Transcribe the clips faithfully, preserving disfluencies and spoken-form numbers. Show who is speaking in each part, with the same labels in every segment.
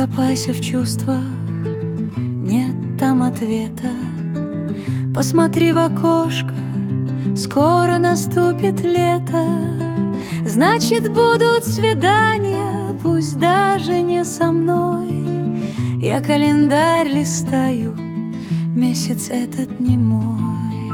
Speaker 1: Закопайся в чувствах, нет там ответа. Посмотри в окошко, скоро наступит лето. Значит, будут свидания, пусть даже не со мной. Я календарь листаю, месяц этот не мой.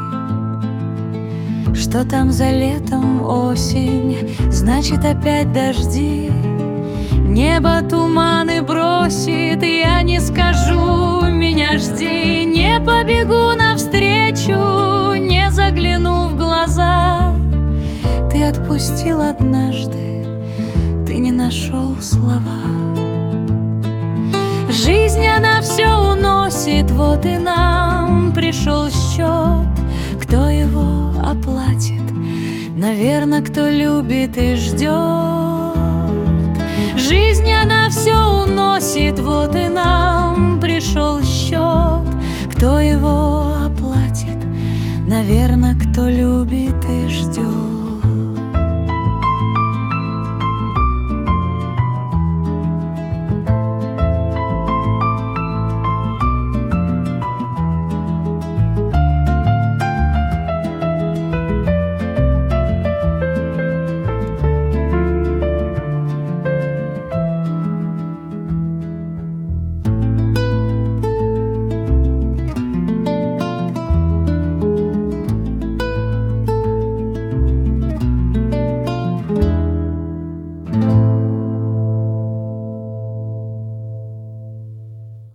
Speaker 1: Что там за летом осень, значит, опять дожди. Небо туманы бросит, я не скажу, меня жди. Не побегу навстречу, не загляну в глаза. Ты отпустил однажды, ты не нашел слова. Жизнь, она все уносит, вот и нам пришел счет. Кто его оплатит? Наверно, кто любит и ждет. Жизнь, она все уносит, вот и нам пришел счет. Кто его оплатит? Наверно, кто любит и ждет.